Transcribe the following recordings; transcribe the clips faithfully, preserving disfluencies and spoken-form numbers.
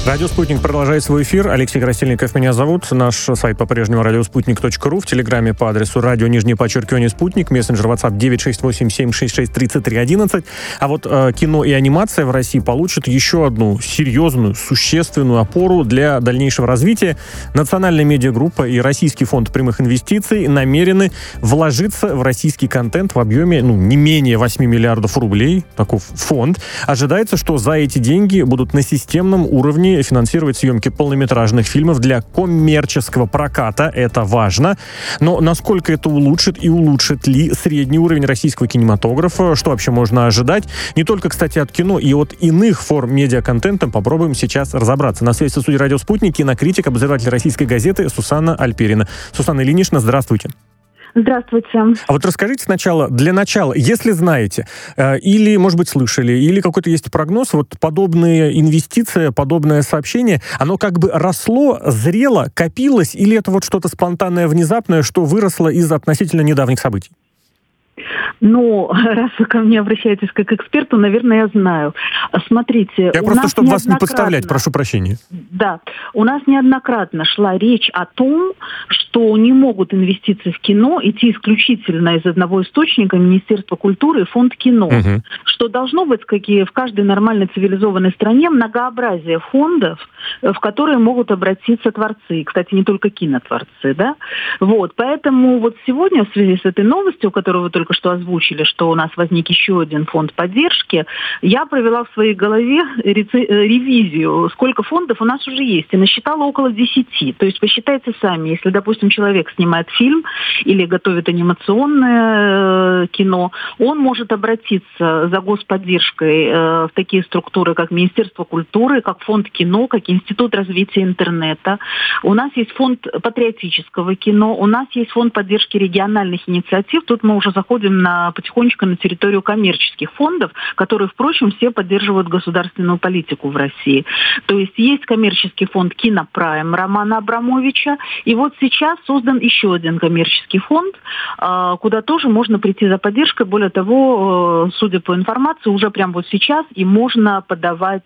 Радио «Спутник» продолжает свой эфир. Алексей Красильников меня зовут. Наш сайт по-прежнему радиоспутник точка ру. В Телеграме по адресу радио, нижнее подчеркивание, «Спутник». Мессенджер WhatsApp девять шесть восемь семь шесть шесть тридцать три одиннадцать. А вот э, кино и анимация в России получат еще одну серьезную, существенную опору для дальнейшего развития. Национальная медиагруппа и Российский фонд прямых инвестиций намерены вложиться в российский контент в объеме ну, не менее восемь миллиардов рублей. Такой фонд. Ожидается, что за эти деньги будут на системном уровне финансировать съемки полнометражных фильмов для коммерческого проката. Это важно. Но насколько это улучшит и улучшит ли средний уровень российского кинематографа? Что вообще можно ожидать? Не только, кстати, от кино и от иных форм медиаконтента попробуем сейчас разобраться. На связи со студией «Радио Спутник» кинокритик, обозреватель «Российской газеты» Сусанна Альперина. Сусанна Ильинична, здравствуйте. Здравствуйте. А вот расскажите сначала, для начала, если знаете, э, или, может быть, слышали, или какой-то есть прогноз, вот подобные инвестиции, подобное сообщение, оно как бы росло, зрело, копилось, или это вот что-то спонтанное, внезапное, что выросло из относительно недавних событий? Ну, раз вы ко мне обращаетесь как к эксперту, наверное, я знаю. Смотрите, я у просто, нас чтобы вас не подставлять, прошу прощения. Да, у нас неоднократно шла речь о том, что не могут инвестиции в кино идти исключительно из одного источника — Министерства культуры и Фонд кино. Угу. Что должно быть, как и в каждой нормальной цивилизованной стране, многообразие фондов, в которые могут обратиться творцы. Кстати, не только кинотворцы, да? Вот, поэтому вот сегодня в связи с этой новостью, которую вы только что озвучили, что у нас возник еще один фонд поддержки, я провела в своей голове ревизию, сколько фондов у нас уже есть, и насчитала около десяти. То есть посчитайте сами, если, допустим, человек снимает фильм или готовит анимационное кино, он может обратиться за господдержкой в такие структуры, как Министерство культуры, как Фонд кино, как Институт развития интернета. У нас есть фонд патриотического кино, у нас есть фонд поддержки региональных инициатив. Тут мы уже заходим на, потихонечку на территорию коммерческих фондов, которые, впрочем, все поддерживают государственную политику в России. То есть есть коммерческий фонд «Кинопрайм» Романа Абрамовича, и вот сейчас создан еще один коммерческий фонд, куда тоже можно прийти за поддержкой. Более того, судя по информации, уже прямо вот сейчас и можно подавать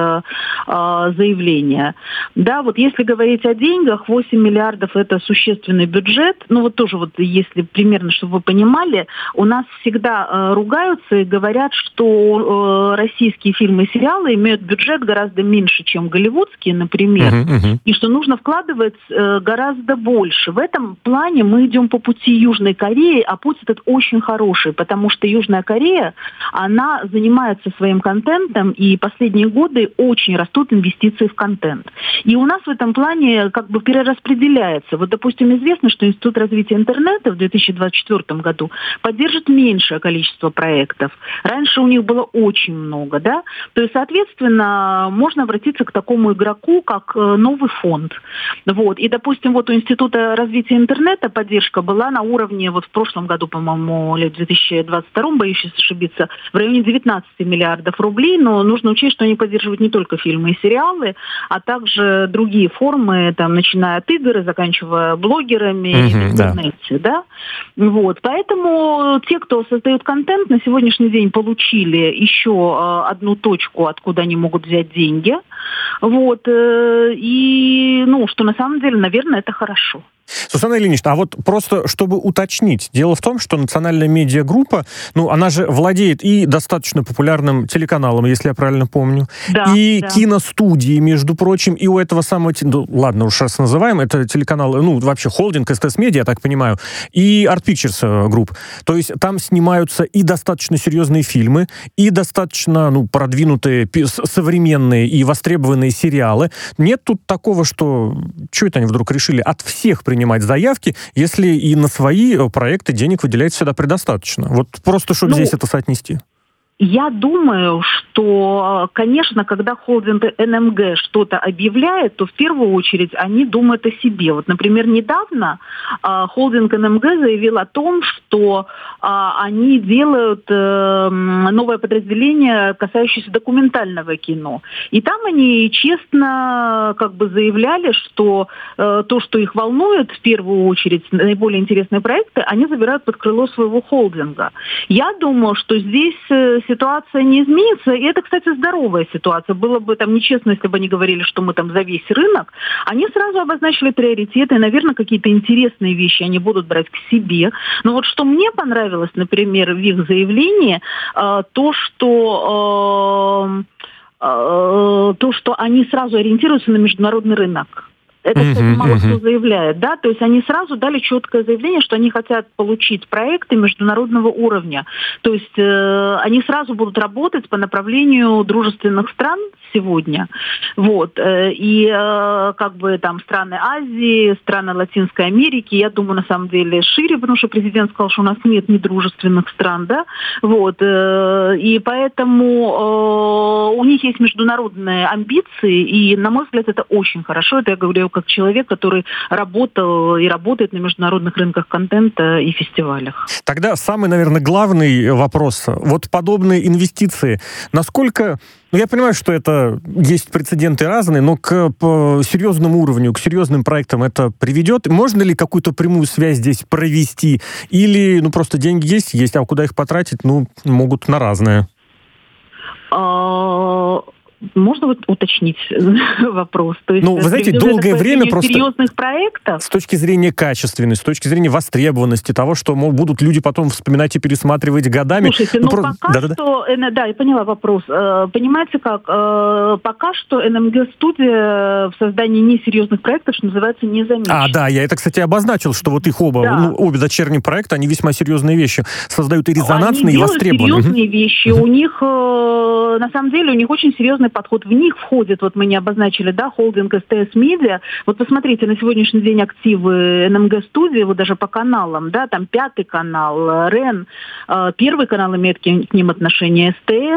заявление. Да, вот если говорить о деньгах, восемь миллиардов — это существенный бюджет. Ну вот тоже вот, если примерно, чтобы вы понимали, у нас всегда э, ругаются и говорят, что э, российские фильмы и сериалы имеют бюджет гораздо меньше, чем голливудские, например, uh-huh, uh-huh. и что нужно вкладывать э, гораздо больше. В этом плане мы идем по пути Южной Кореи, а путь этот очень хороший, потому что Южная Корея, она занимается своим контентом, и последние годы очень растут инвестиции в контент. И у нас в этом плане как бы перераспределяется. Вот, допустим, известно, что Институт развития интернета в две тысячи двадцать четвёртом году поддержит меньшее количество проектов. Раньше у них было очень много, да? То есть, соответственно, можно обратиться к такому игроку, как новый фонд. Вот. И, допустим, вот у Института развития интернета поддержка была на уровне, вот в прошлом году, по-моему, или в две тысячи двадцать втором, боюсь сейчас ошибиться, в районе девятнадцати миллиардов рублей, но нужно учесть, что они поддерживают не только фильмы и сериалы, а также другие формы, там, начиная от игр и заканчивая блогерами mm-hmm, в интернете, да. да? Вот. Поэтому те, кто создает контент, на сегодняшний день получили еще э, одну точку, откуда они могут взять деньги. Вот. Э, и, ну, что на самом деле, наверное, это хорошо. Сусанна Ильинична, а вот просто чтобы уточнить, дело в том, что национальная медиагруппа, ну, она же владеет и достаточно популярным телеканалом, если я правильно помню, да, и да. киностудией, между прочим, и у этого самого, ну, ладно, уж раз называем, это телеканал, ну, вообще холдинг эс тэ эс Media, я так понимаю, и Art Pictures Group. То есть там снимаются и достаточно серьезные фильмы, и достаточно, ну, продвинутые, современные и востребованные сериалы. Нет тут такого, что, что это они вдруг решили от всех принимать принимать заявки, если и на свои проекты денег выделять всегда предостаточно? Вот просто, чтобы ну, здесь это соотнести. Я думаю, что, конечно, когда холдинг эн эм гэ что-то объявляет, то в первую очередь они думают о себе. Вот, например, недавно э, холдинг эн эм гэ заявил о том, что э, они делают э, новое подразделение, касающееся документального кино. И там они честно как бы заявляли, что э, то, что их волнует, в первую очередь, наиболее интересные проекты, они забирают под крыло своего холдинга. Я думаю, что здесь ситуация не изменится. И это, кстати, здоровая ситуация. Было бы там нечестно, если бы они говорили, что мы там за весь рынок. Они сразу обозначили приоритеты, и, наверное, какие-то интересные вещи они будут брать к себе. Но вот что мне понравилось, например, в их заявлении, то, что, то, что они сразу ориентируются на международный рынок. Это, кстати, uh-huh, мало uh-huh. кто заявляет, да, то есть они сразу дали четкое заявление, что они хотят получить проекты международного уровня, то есть э, они сразу будут работать по направлению дружественных стран сегодня, вот, э, и э, как бы там страны Азии, страны Латинской Америки, я думаю, на самом деле шире, потому что президент сказал, что у нас нет недружественных стран, да, вот, э, и поэтому э, у них есть международные амбиции, и, на мой взгляд, это очень хорошо, это я говорю как человек, который работал и работает на международных рынках контента и фестивалях. Тогда самый, наверное, главный вопрос. Вот подобные инвестиции, насколько... Ну, я понимаю, что это есть прецеденты разные, но к по серьезному уровню, к серьезным проектам это приведет? Можно ли какую-то прямую связь здесь провести? Или, ну, просто деньги есть, есть, а куда их потратить, ну, могут на разное? Можно вот уточнить вопрос? То есть, ну, вы знаете, долгое время просто... серьезных проектов? С точки зрения качественности, с точки зрения востребованности, того, что мол, будут люди потом вспоминать и пересматривать годами. Слушайте, ну, ну просто... пока да, что... Да, да, я поняла вопрос. Понимаете как? Пока что эн эм гэ-студия в создании несерьезных проектов, что называется, не замечена. А, да, я это, кстати, обозначил, что вот их оба, да. ну, обе дочерние проекты, они весьма серьезные вещи создают и резонансные, они и востребованные. Они серьезные вещи. У них, на самом деле, у них очень серьезный подход. В них входит, вот мы не обозначили, да, холдинг эс тэ эс Media. Вот посмотрите, на сегодняшний день активы эн эм гэ-студии, вот даже по каналам, да, там Пятый канал, РЕН, Первый канал имеет к ним отношение, эс тэ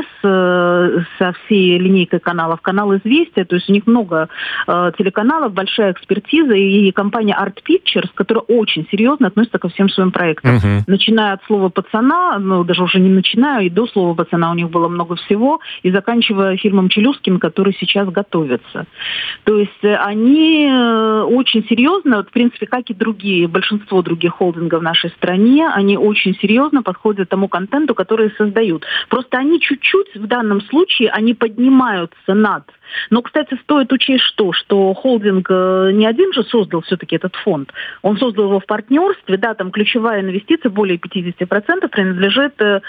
эс со всей линейкой каналов, канал Известия, то есть у них много телеканалов, большая экспертиза, и компания Art Pictures, которая очень серьезно относится ко всем своим проектам. Uh-huh. Начиная от слова пацана, ну, даже уже не начинаю, и до слова пацана у них было много всего, и заканчивая фильмом Челюскин, который сейчас готовится. То есть они очень серьезно, в принципе, как и другие, большинство других холдингов в нашей стране, они очень серьезно подходят к тому контенту, который создают. Просто они чуть-чуть, в данном случае, они поднимаются над. Но, кстати, стоит учесть что, что холдинг не один же создал все-таки этот фонд. Он создал его в партнерстве, да, там ключевая инвестиция, более пятьдесят процентов принадлежит эн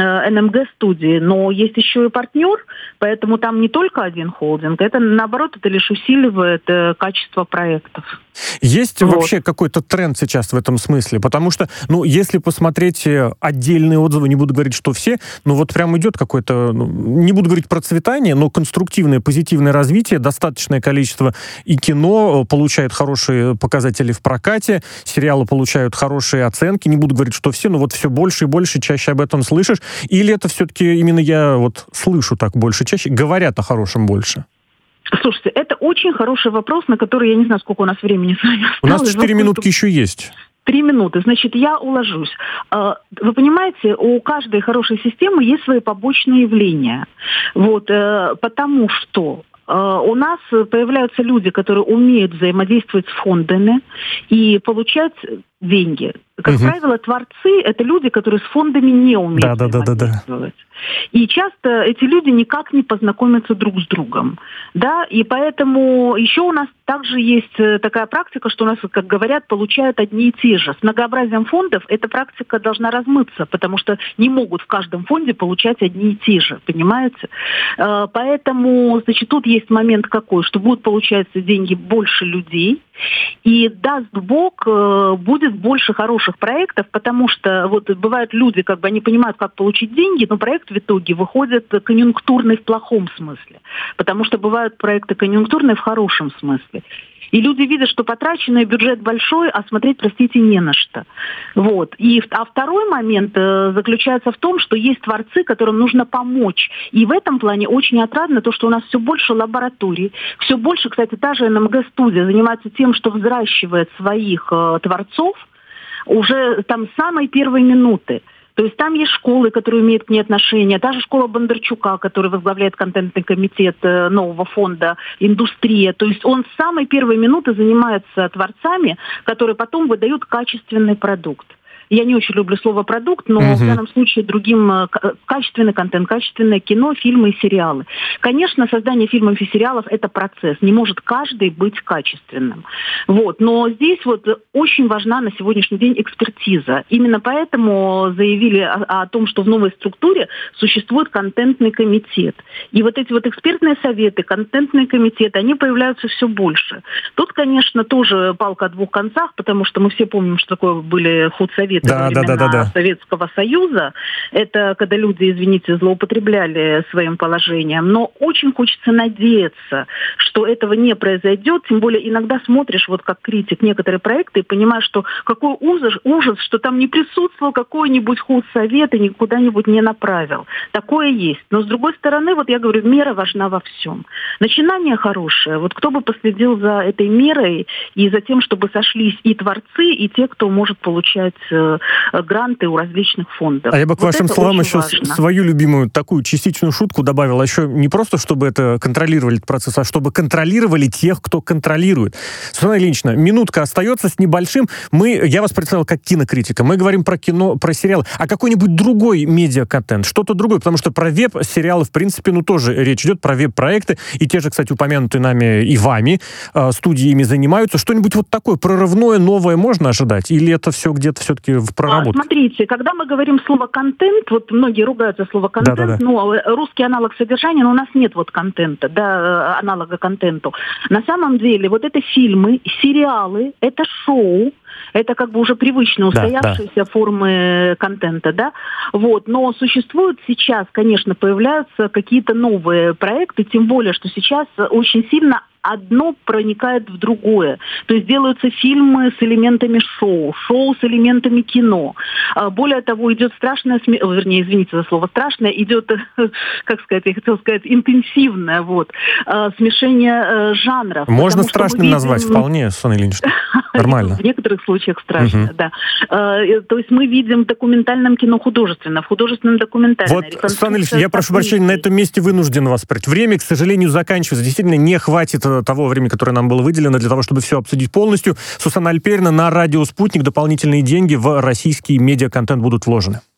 эм гэ-студии, но есть еще и партнер, поэтому там не только один холдинг, это, наоборот, это лишь усиливает качество проектов. Есть вот. Вообще какой-то тренд сейчас в этом смысле? Потому что, ну, если посмотреть отдельные отзывы, не буду говорить, что все, но вот прям идет какое-то, ну, не буду говорить процветание, но конструктивное, позитивное развитие, достаточное количество и кино получает хорошие показатели в прокате, сериалы получают хорошие оценки, не буду говорить, что все, но вот все больше и больше, чаще об этом слышишь. Или это все-таки именно я вот слышу так больше, чаще, говорят о хорошем больше? Слушайте, это очень хороший вопрос, на который я не знаю, сколько у нас времени с вами осталось. У нас четыре минутки еще есть. Три минуты. Значит, я уложусь. Вы понимаете, у каждой хорошей системы есть свои побочные явления. Вот, потому что у нас появляются люди, которые умеют взаимодействовать с фондами и получать деньги. Как угу. правило, творцы — это люди, которые с фондами не умеют да, взаимодействовать. Да, да, да, да. И часто эти люди никак не познакомятся друг с другом. Да? И поэтому еще у нас также есть такая практика, что у нас, как говорят, получают одни и те же. С многообразием фондов эта практика должна размыться, потому что не могут в каждом фонде получать одни и те же, понимаете? Поэтому, значит, тут есть момент какой, что будут получаться деньги больше людей, и даст Бог, будет больше хороших проектов, потому что вот бывают люди, как бы они понимают, как получить деньги, но проект в итоге выходит конъюнктурный в плохом смысле, потому что бывают проекты конъюнктурные в хорошем смысле. И люди видят, что потраченный бюджет большой, а смотреть, простите, не на что. Вот. И, а второй момент э, заключается в том, что есть творцы, которым нужно помочь. И в этом плане очень отрадно то, что у нас все больше лабораторий, все больше, кстати, та же эн эм гэ-студия занимается тем, что взращивает своих э, творцов уже там с самой первой минуты. То есть там есть школы, которые имеют к ней отношение. Та же школа Бондарчука, который возглавляет контентный комитет нового фонда «Индустрия». То есть он с самой первой минуты занимается творцами, которые потом выдают качественный продукт. я не очень люблю слово «продукт», но угу. в данном случае другим качественный контент, качественное кино, фильмы и сериалы. Конечно, создание фильмов и сериалов – это процесс. Не может каждый быть качественным. Вот. Но здесь вот очень важна на сегодняшний день экспертиза. Именно поэтому заявили о, о том, что в новой структуре существует контентный комитет. И вот эти вот экспертные советы, контентные комитеты, они появляются все больше. Тут, конечно, тоже палка о двух концах, потому что мы все помним, что такое были худсоветы да, во времена да, да, да, да. Советского Союза. Это когда люди, извините, злоупотребляли своим положением. Но очень хочется надеяться, что этого не произойдет. Тем более иногда смотришь, вот как критик, некоторые проекты и понимаешь, что какой ужас, ужас, что там не присутствовал какой-нибудь худсовет и никуда-нибудь не направил. Такое есть. Но с другой стороны, вот я говорю, мера важна во всем. Начинание хорошее. Вот кто бы последил за этой мерой и за тем, чтобы сошлись и творцы, и те, кто может получать э, гранты у различных фондов. А я бы к вот вашим словам еще важно. свою любимую такую частичную шутку добавил. Еще не просто, чтобы это контролировали этот процесс, а чтобы контролировали тех, кто контролирует. Светлана Ильинична, минутка остается с небольшим. Мы, я вас представил как кинокритика. Мы говорим про кино, про сериалы. А какой-нибудь другой медиа-контент? Что-то другое? Потому что про веб-сериалы, в принципе, ну тоже речь идет про веб-проекты. И те же, кстати, упомянутые нами и вами э, студии ими занимаются. Что-нибудь вот такое прорывное, новое можно ожидать? Или это все где-то все-таки в проработке? А, смотрите, когда мы говорим слово «контент», вот многие ругаются слово «контент», да, да, да. ну, русский аналог содержания, но у нас нет вот контента, да, аналога контенту. На самом деле, вот это фильмы, сериалы, это шоу, это как бы уже привычно устоявшиеся да, да. формы контента, да, вот, но существуют сейчас, конечно, появляются какие-то новые проекты, тем более, что сейчас очень сильно одно проникает в другое. То есть делаются фильмы с элементами шоу, шоу с элементами кино. Более того, идет страшное, сме... вернее, извините за слово страшное, идет, как сказать, я хотела сказать, интенсивное, вот, смешение жанров. Можно страшным видим... назвать, вполне, Светлана Ильинична. Нормально. В некоторых случаях страшно, угу. да. То есть мы видим в документальном кино художественно, в художественном документальном. Вот, Светлана Ильинична, я прошу прощения, на этом месте вынужден вас спросить. Время, к сожалению, заканчивается. Действительно, не хватит того времени, которое нам было выделено для того, чтобы все обсудить полностью. Сусанна Альперина на радио «Спутник». Дополнительные деньги в российский медиаконтент будут вложены.